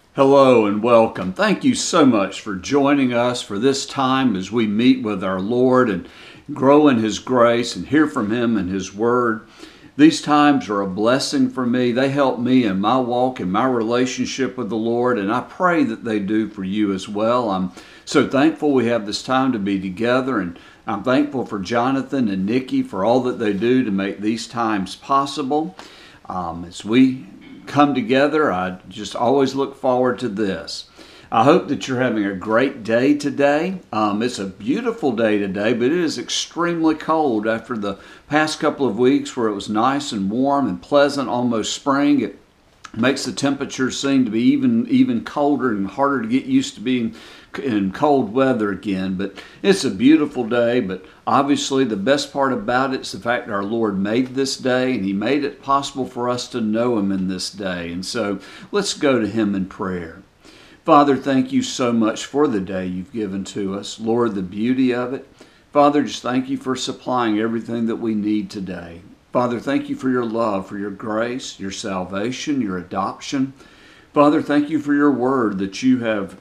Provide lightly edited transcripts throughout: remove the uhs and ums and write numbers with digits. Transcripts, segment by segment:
Hello and welcome. Thank you so much for joining us for this time as we meet with our Lord and grow in His grace and hear from Him and His Word. These times are a blessing for me. They help me in my walk and my relationship with the Lord, and I pray that they do for you as well. I'm so thankful we have this time to be together, and I'm thankful for Jonathan and Nikki for all that they do to make these times possible. As we come together, I just always look forward to this. I hope that you're having a great day today. It's a beautiful day today, but it is extremely cold after the past couple of weeks where it was nice and warm and pleasant, almost spring. It makes the temperatures seem to be even colder and harder to get used to being in cold weather again. But it's a beautiful day, but obviously the best part about it is the fact that our Lord made this day, and He made it possible for us to know Him in this day. And so let's go to Him in prayer. Father, thank you so much for the day you've given to us. Lord, the beauty of it. Father, just thank you for supplying everything that we need today. Father, thank you for your love, for your grace, your salvation, your adoption. Father, thank you for your word that you have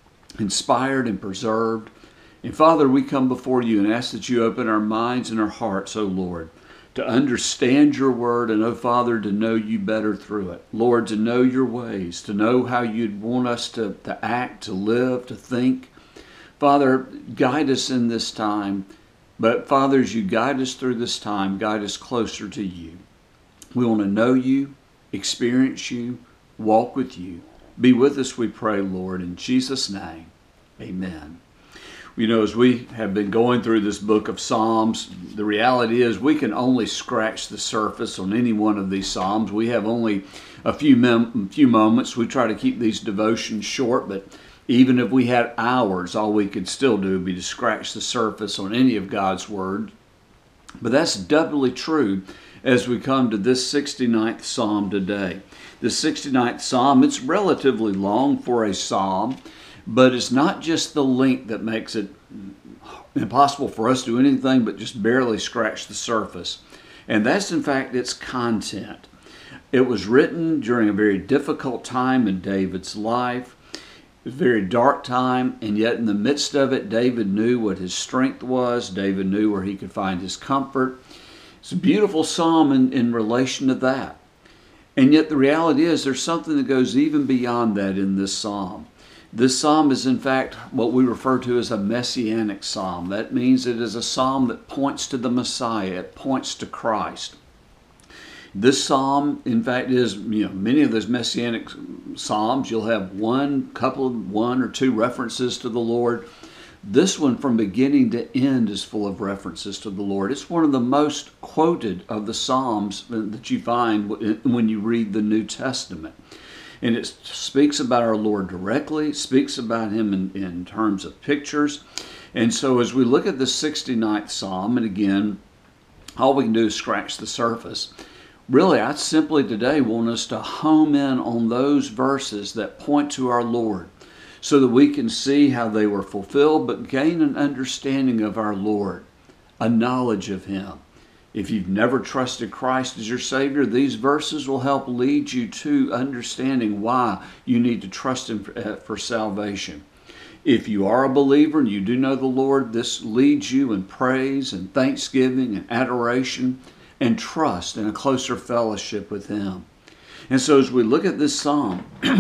inspired and preserved. And Father, we come before you and ask that you open our minds and our hearts, O Lord, to understand your word and, oh Father, to know you better through it. Lord, to know your ways, to know how you'd want us to act, to live, to think. Father, guide us in this time. But Father, as you guide us through this time, guide us closer to you. We want to know you, experience you, walk with you. Be with us, we pray, Lord, in Jesus' name. Amen. You know, as we have been going through this book of Psalms, the reality is we can only scratch the surface on any one of these Psalms. We have only a few moments. We try to keep these devotions short, but even if we had hours, all we could still do would be to scratch the surface on any of God's Word. But that's doubly true as we come to this 69th Psalm today. The 69th Psalm, it's relatively long for a Psalm, but it's not just the length that makes it impossible for us to do anything but just barely scratch the surface. And that's in fact its content. It was written during a very difficult time in David's life. It was a very dark time, and yet in the midst of it, David knew what his strength was. David knew where he could find his comfort. It's a beautiful psalm in relation to that. And yet the reality is there's something that goes even beyond that in this psalm. This psalm is in fact what we refer to as a messianic psalm. That means it is a psalm that points to the Messiah. It points to Christ. This psalm, in fact, is, many of those messianic psalms, you'll have one or two references to the Lord. This one, from beginning to end, is full of references to the Lord. It's one of the most quoted of the psalms that you find when you read the New Testament. And it speaks about our Lord directly. It speaks about Him in terms of pictures. And so as we look at the 69th Psalm, and again, all we can do is scratch the surface. Really, I simply today want us to home in on those verses that point to our Lord so that we can see how they were fulfilled, but gain an understanding of our Lord, a knowledge of Him. If you've never trusted Christ as your Savior, these verses will help lead you to understanding why you need to trust Him for salvation. If you are a believer and you do know the Lord, this leads you in praise and thanksgiving and adoration and trust in a closer fellowship with Him. And so as we look at this psalm,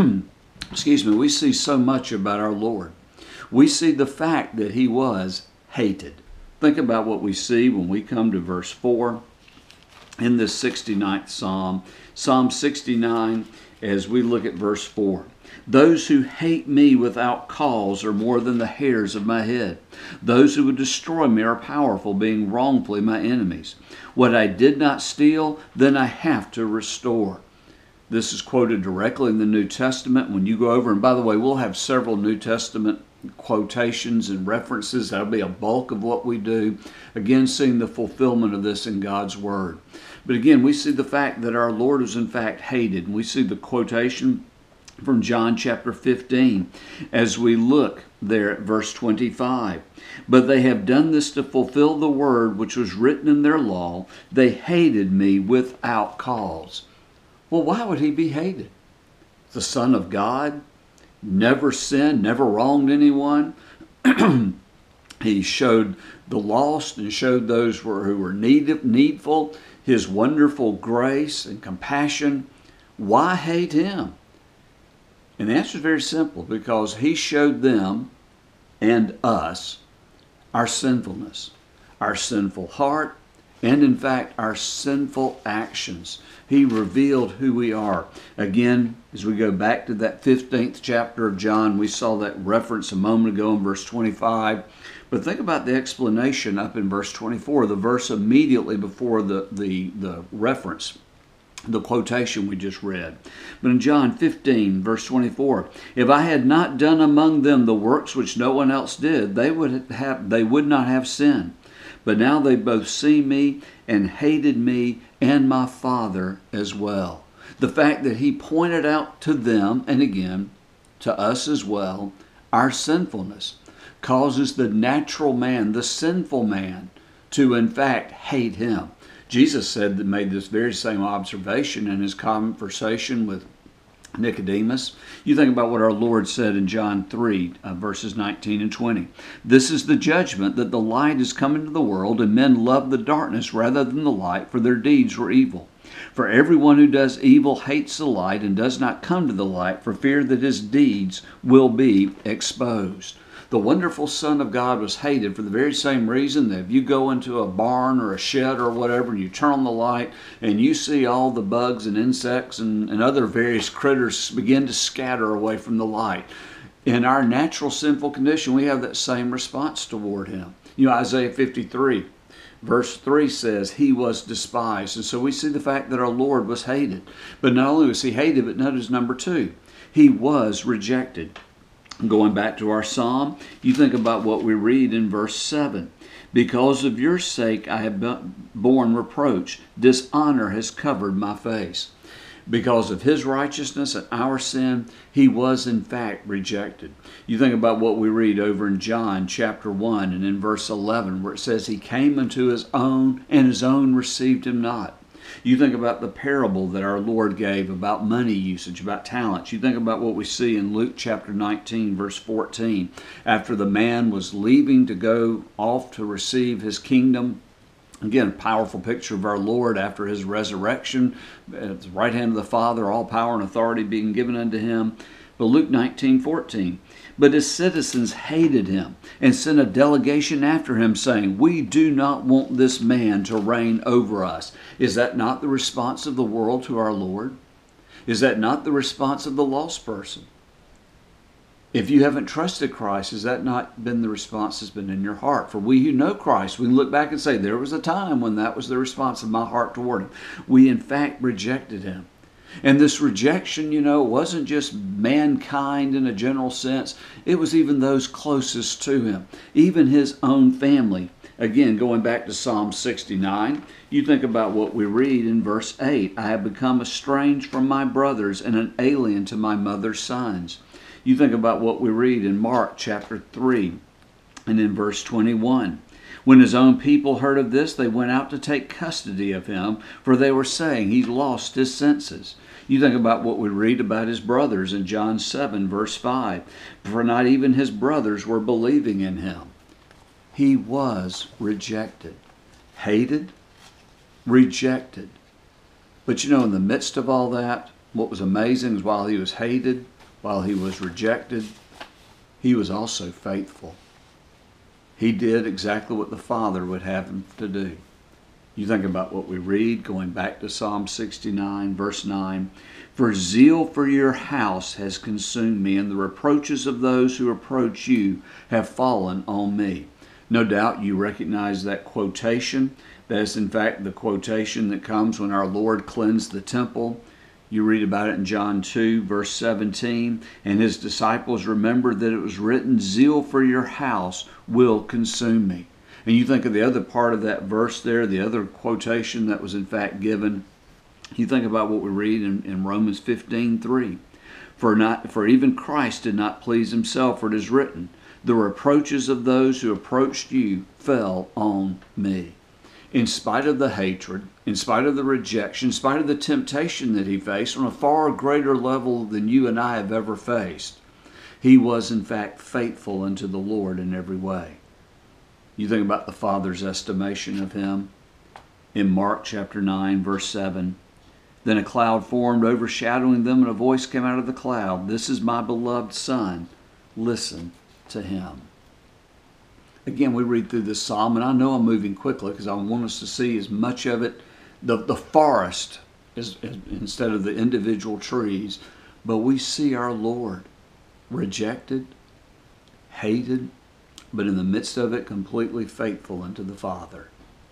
we see so much about our Lord. We see the fact that He was hated. Think about what we see when we come to verse 4 in this 69th Psalm. Psalm 69, as we look at verse 4. Those who hate me without cause are more than the hairs of my head. Those who would destroy me are powerful, being wrongfully my enemies. What I did not steal, then I have to restore. This is quoted directly in the New Testament. When you go over, and by the way, we'll have several New Testament quotations and references. That'll be a bulk of what we do. Again, seeing the fulfillment of this in God's Word. But again, we see the fact that our Lord is in fact hated. And we see the quotation from John chapter 15 as we look there at verse 25. But they have done this to fulfill the word which was written in their law. They hated me without cause. Well, why would He be hated? The Son of God, never sinned, never wronged anyone. He showed the lost and showed those who were needful his wonderful grace and compassion. Why hate him? And the answer is very simple, because he showed them and us our sinfulness, our sinful heart, and in fact our sinful actions. He revealed who we are. Again, as we go back to that 15th chapter of John, we saw that reference a moment ago in verse 25. But think about the explanation up in verse 24, the verse immediately before the reference, the quotation we just read. But in John 15, verse 24, if I had not done among them the works which no one else did, they would not have sinned. But now they both see me and hated me and my Father as well. The fact that he pointed out to them, and again to us as well, our sinfulness causes the natural man, the sinful man, to in fact hate him. Jesus said that, made this very same observation in his conversation with Nicodemus. You think about what our Lord said in John 3, verses 19 and 20. This is the judgment, that the light is come into the world, and men love the darkness rather than the light, for their deeds were evil. For everyone who does evil hates the light and does not come to the light, for fear that his deeds will be exposed. The wonderful Son of God was hated for the very same reason that if you go into a barn or a shed or whatever and you turn on the light and you see all the bugs and insects and other various critters begin to scatter away from the light. In our natural sinful condition, we have that same response toward him. You know, Isaiah 53, verse 3 says, he was despised. And so we see the fact that our Lord was hated. But not only was he hated, but notice number 2, he was rejected. Going back to our psalm, you think about what we read in verse 7. Because of your sake I have borne reproach. Dishonor has covered my face. Because of his righteousness and our sin, he was in fact rejected. You think about what we read over in John chapter 1 and in verse 11, where it says he came unto his own, and his own received him not. You think about the parable that our Lord gave about money usage, about talents. You think about what we see in Luke chapter 19, verse 14. After the man was leaving to go off to receive his kingdom, again, a powerful picture of our Lord after his resurrection, at the right hand of the Father, all power and authority being given unto him. But Luke 19:14. But his citizens hated him and sent a delegation after him, saying, we do not want this man to reign over us. Is that not the response of the world to our Lord? Is that not the response of the lost person? If you haven't trusted Christ, has that not been the response that's been in your heart? For we who know Christ, we can look back and say, there was a time when that was the response of my heart toward him. We in fact rejected him. And this rejection, wasn't just mankind in a general sense. It was even those closest to him, even his own family. Again, going back to Psalm 69, you think about what we read in verse 8. I have become estranged from my brothers and an alien to my mother's sons. You think about what we read in Mark chapter 3 and in verse 21. When his own people heard of this, they went out to take custody of him, for they were saying he's lost his senses. You think about what we read about his brothers in John 7, verse 5. For not even his brothers were believing in him. He was rejected, hated, rejected. But in the midst of all that, what was amazing is while he was hated, while he was rejected, he was also faithful. He did exactly what the Father would have him to do. You think about what we read, going back to Psalm 69, verse 9. For zeal for your house has consumed me, and the reproaches of those who reproach you have fallen on me. No doubt you recognize that quotation. That is in fact the quotation that comes when our Lord cleansed the temple. You read about it in John 2, verse 17. And his disciples remembered that it was written, zeal for your house will consume me. And you think of the other part of that verse there, the other quotation that was in fact given. You think about what we read in Romans 15:3. For even Christ did not please himself, for it is written, the reproaches of those who approached you fell on me. In spite of the hatred, in spite of the rejection, in spite of the temptation that he faced on a far greater level than you and I have ever faced, He was in fact faithful unto the Lord in every way. You think about the Father's estimation of him. In Mark chapter 9, verse 7, then a cloud formed, overshadowing them, and a voice came out of the cloud, "This is my beloved Son. Listen to him." Again, we read through this psalm, and I know I'm moving quickly because I want us to see as much of it, the forest, instead of the individual trees. But we see our Lord rejected, hated, but in the midst of it, completely faithful unto the Father.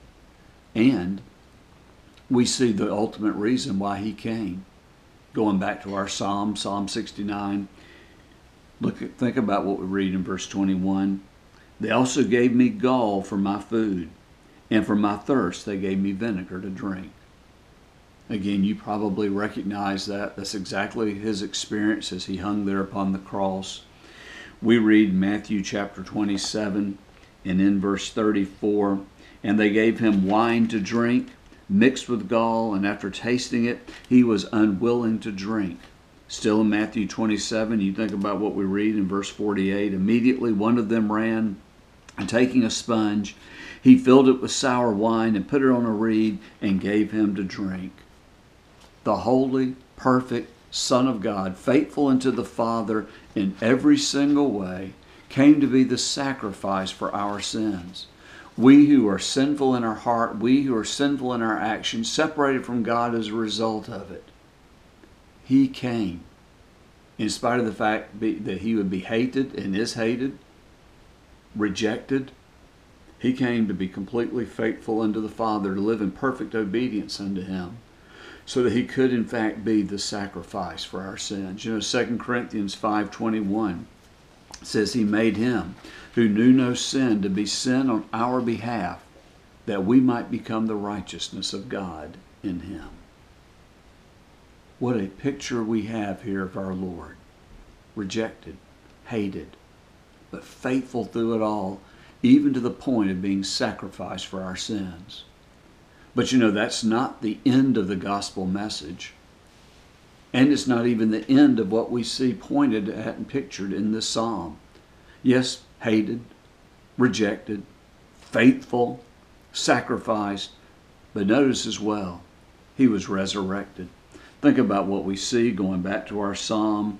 And we see the ultimate reason why he came. Going back to our psalm, Psalm 69, think about what we read in verse 21. They also gave me gall for my food, and for my thirst they gave me vinegar to drink. Again, you probably recognize that. That's exactly his experience as he hung there upon the cross. We read Matthew chapter 27, and in verse 34, and they gave him wine to drink, mixed with gall, and after tasting it, he was unwilling to drink. Still in Matthew 27, you think about what we read in verse 48. Immediately one of them ran, and taking a sponge, he filled it with sour wine and put it on a reed and gave him to drink. The holy, perfect Son of God, faithful unto the Father in every single way, came to be the sacrifice for our sins. We who are sinful in our heart, we who are sinful in our actions, separated from God as a result of it. He came, in spite of the fact that he would be hated and is hated, rejected. He came to be completely faithful unto the Father, to live in perfect obedience unto him, so that he could in fact be the sacrifice for our sins. 2 Corinthians 5:21 says he made him who knew no sin to be sin on our behalf, that we might become the righteousness of God in him. What a picture we have here of our Lord. Rejected, hated, but faithful through it all, even to the point of being sacrificed for our sins. But that's not the end of the gospel message. And it's not even the end of what we see pointed at and pictured in this psalm. Yes, hated, rejected, faithful, sacrificed, but notice as well, he was resurrected. Think about what we see going back to our psalm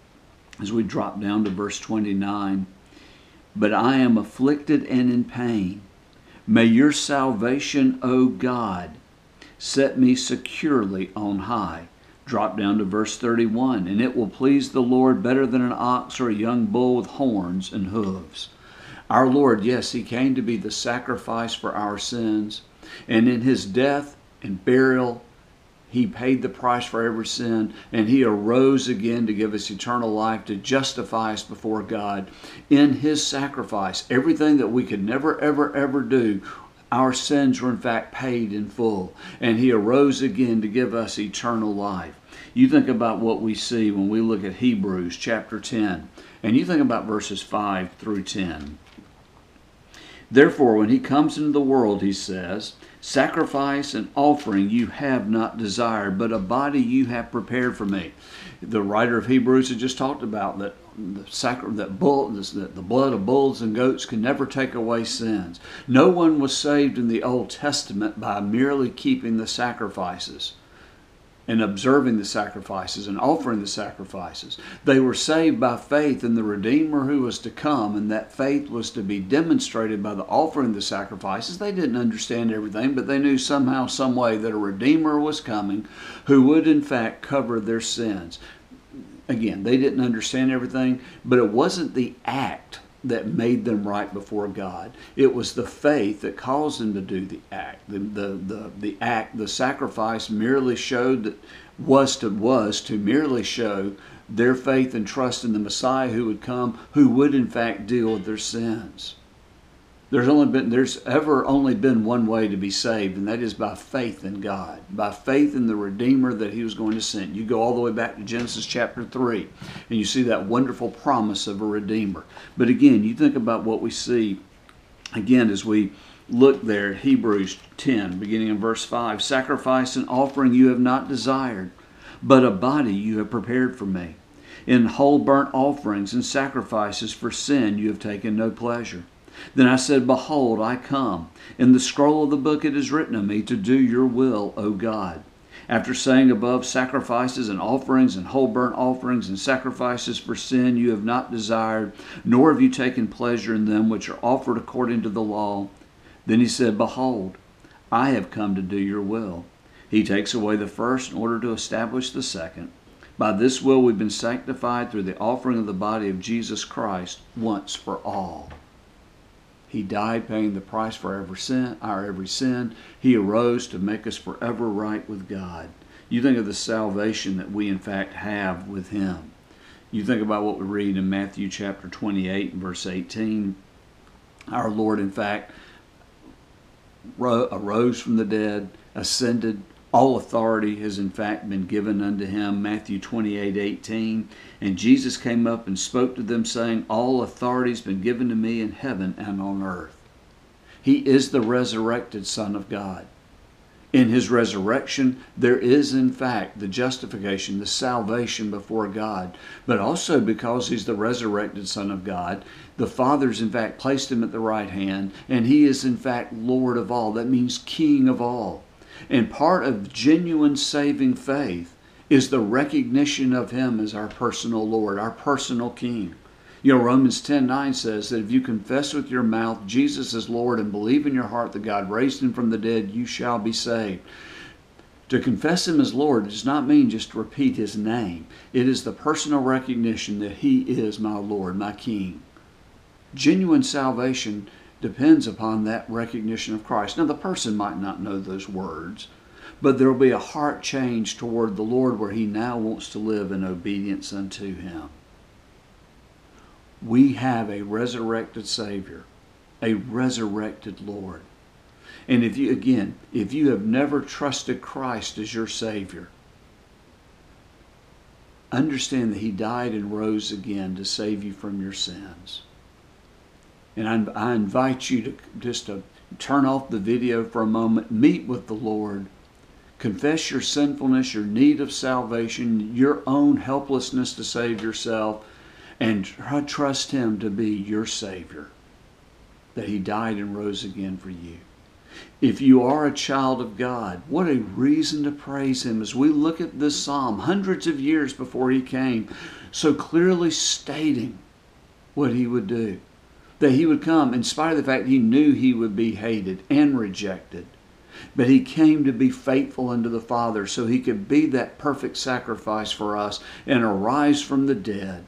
as we drop down to verse 29. But I am afflicted and in pain. May your salvation, O God, set me securely on high. Drop down to verse 31. And it will please the Lord better than an ox or a young bull with horns and hooves. Our Lord, yes, he came to be the sacrifice for our sins. And in his death and burial, he paid the price for every sin, and he arose again to give us eternal life, to justify us before God. In his sacrifice, everything that we could never, ever, ever do, our sins were in fact paid in full. And he arose again to give us eternal life. You think about what we see when we look at Hebrews chapter 10, and you think about verses 5 through 10. Therefore, when he comes into the world, he says, sacrifice and offering you have not desired, but a body you have prepared for me. The writer of Hebrews had just talked about that the blood of bulls and goats can never take away sins. No one was saved in the Old Testament by merely keeping the sacrifices and observing the sacrifices and offering the sacrifices. They were saved by faith in the Redeemer who was to come, and that faith was to be demonstrated by the offering the sacrifices. They didn't understand everything, but they knew somehow, some way that a Redeemer was coming who would in fact cover their sins. Again, they didn't understand everything, but it wasn't the act that made them right before God. It was the faith that caused them to do the act. The act, the sacrifice merely showed that was to merely show their faith and trust in the Messiah who would come, who would in fact deal with their sins. There's ever only been one way to be saved, and that is by faith in God, by faith in the Redeemer that he was going to send. You go all the way back to Genesis chapter 3, and you see that wonderful promise of a Redeemer. But again, you think about what we see, again, as we look there at Hebrews 10, beginning in verse 5. Sacrifice and offering you have not desired, but a body you have prepared for me. In whole burnt offerings and sacrifices for sin you have taken no pleasure. Then I said, Behold, I come. In the scroll of the book it is written of me to do your will, O God. After saying above, sacrifices and offerings and whole burnt offerings and sacrifices for sin you have not desired, nor have you taken pleasure in them which are offered according to the law. Then he said, Behold, I have come to do your will. He takes away the first in order to establish the second. By this will we've been sanctified through the offering of the body of Jesus Christ once for all. He died paying the price for our every sin. He arose to make us forever right with God. You think of the salvation that we in fact have with Him. You think about what we read in Matthew chapter 28 and verse 18. Our Lord in fact arose from the dead, ascended. All authority has in fact been given unto Him, Matthew 28:18. And Jesus came up and spoke to them, saying, All authority has been given to me in heaven and on earth. He is the resurrected Son of God. In His resurrection, there is in fact the justification, the salvation before God. But also because He's the resurrected Son of God, the Father's in fact placed Him at the right hand, and He is in fact Lord of all. That means King of all. And part of genuine saving faith is the recognition of Him as our personal Lord, our personal King. You know, Romans 10:9 says that if you confess with your mouth Jesus is Lord and believe in your heart that God raised Him from the dead, you shall be saved. To confess Him as Lord does not mean just to repeat His name. It is the personal recognition that He is my Lord, my King. Genuine salvation depends upon that recognition of Christ. Now, the person might not know those words, but there will be a heart change toward the Lord where he now wants to live in obedience unto Him. We have a resurrected Savior, a resurrected Lord. And if you have never trusted Christ as your Savior, understand that He died and rose again to save you from your sins. And I invite you to turn off the video for a moment, meet with the Lord, confess your sinfulness, your need of salvation, your own helplessness to save yourself, and trust Him to be your Savior, that He died and rose again for you. If you are a child of God, what a reason to praise Him as we look at this psalm hundreds of years before He came, so clearly stating what He would do. That He would come in spite of the fact He knew He would be hated and rejected. But He came to be faithful unto the Father so He could be that perfect sacrifice for us and arise from the dead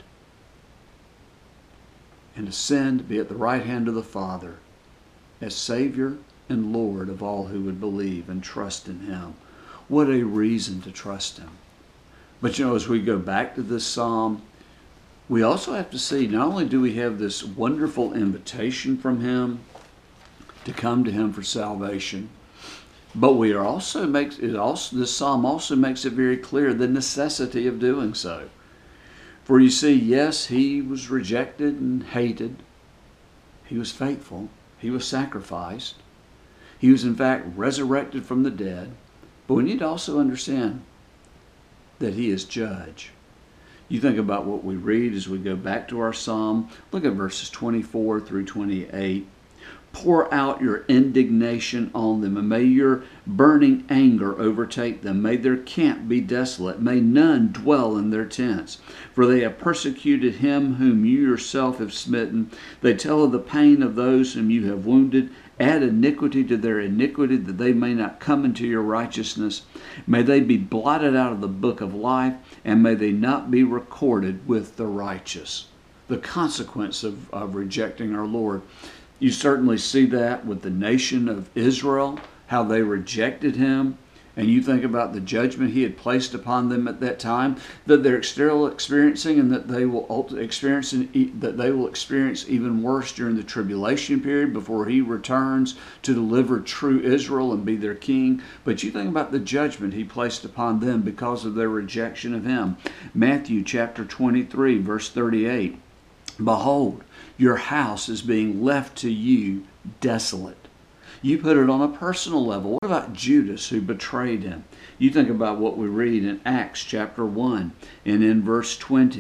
and ascend, be at the right hand of the Father as Savior and Lord of all who would believe and trust in Him. What a reason to trust Him. But you know, as we go back to this psalm, we also have to see, not only do we have this wonderful invitation from Him to come to Him for salvation, but this psalm also makes it very clear the necessity of doing so. For you see, yes, He was rejected and hated. He was faithful. He was sacrificed. He was in fact resurrected from the dead. But we need to also understand that He is judge. You think about what we read as we go back to our psalm. Look at verses 24 through 28. Pour out your indignation on them, and may your burning anger overtake them. May their camp be desolate. May none dwell in their tents. For they have persecuted Him whom you yourself have smitten. They tell of the pain of those whom you have wounded. Add iniquity to their iniquity, that they may not come into your righteousness. May they be blotted out of the book of life, and may they not be recorded with the righteous. The consequence of rejecting our Lord. You certainly see that with the nation of Israel, how they rejected Him. And you think about the judgment He had placed upon them at that time, that they're still experiencing, and that they will experience even worse during the tribulation period before He returns to deliver true Israel and be their king. But you think about the judgment He placed upon them because of their rejection of Him. Matthew chapter 23, verse 38. Behold, your house is being left to you desolate. You put it on a personal level. What about Judas who betrayed Him? You think about what we read in Acts chapter 1 and in verse 20.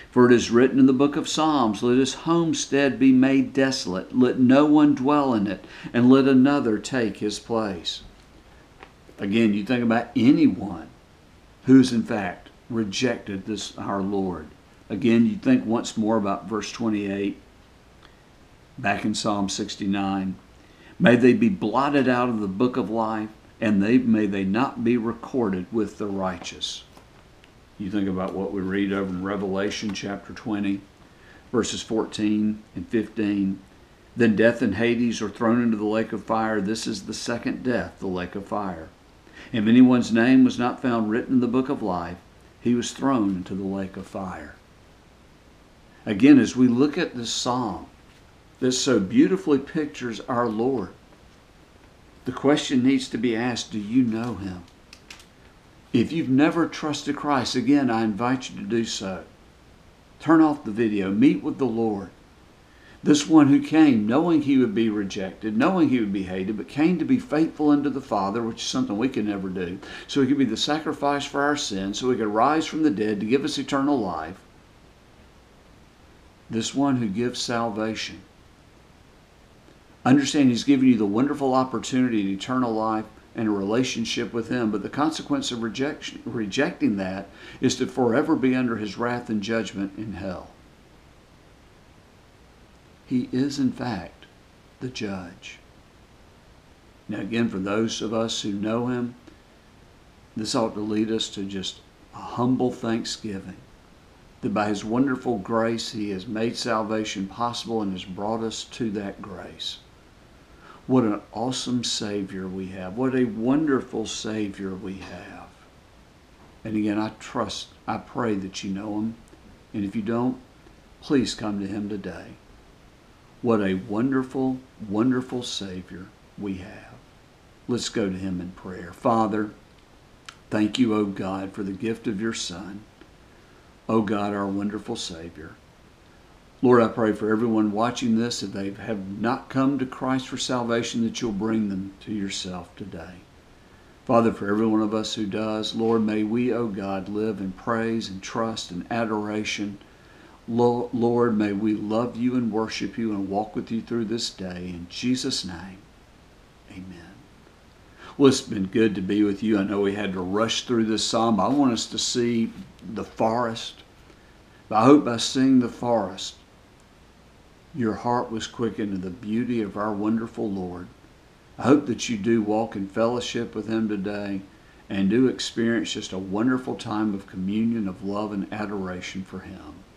For it is written in the book of Psalms, let his homestead be made desolate, let no one dwell in it, and let another take his place. Again, you think about anyone who's in fact rejected this, our Lord. Again, you think once more about verse 28, back in Psalm 69. May they be blotted out of the book of life, and may they not be recorded with the righteous. You think about what we read over in Revelation chapter 20, verses 14 and 15. Then death and Hades are thrown into the lake of fire. This is the second death, the lake of fire. If anyone's name was not found written in the book of life, he was thrown into the lake of fire. Again, as we look at this psalm, this so beautifully pictures our Lord, the question needs to be asked, do you know him? If you've never trusted Christ, again, I invite you to do so. Turn off the video. Meet with the Lord. This one who came knowing he would be rejected, knowing he would be hated, but came to be faithful unto the Father, which is something we can never do. So he could be the sacrifice for our sins, so he could rise from the dead to give us eternal life. This one who gives salvation. Understand he's given you the wonderful opportunity of eternal life and a relationship with him, but the consequence of rejecting that is to forever be under his wrath and judgment in hell. He is, in fact, the judge. Now again, for those of us who know him, this ought to lead us to just a humble thanksgiving that by his wonderful grace he has made salvation possible and has brought us to that grace. What an awesome Savior we have. What a wonderful Savior we have. And again, I pray that you know him. And if you don't, please come to him today. What a wonderful, wonderful Savior we have. Let's go to him in prayer. Father, thank you, O God, for the gift of your Son. O God, our wonderful Savior. Lord, I pray for everyone watching this, if they have not come to Christ for salvation, that you'll bring them to yourself today. Father, for every one of us who does, Lord, may we, O God, live in praise and trust and adoration. Lord, may we love you and worship you and walk with you through this day. In Jesus' name, amen. Well, it's been good to be with you. I know we had to rush through this psalm. I want us to see the forest. I hope by seeing the forest, your heart was quickened to the beauty of our wonderful Lord. I hope that you do walk in fellowship with him today and do experience just a wonderful time of communion, of love and adoration for him.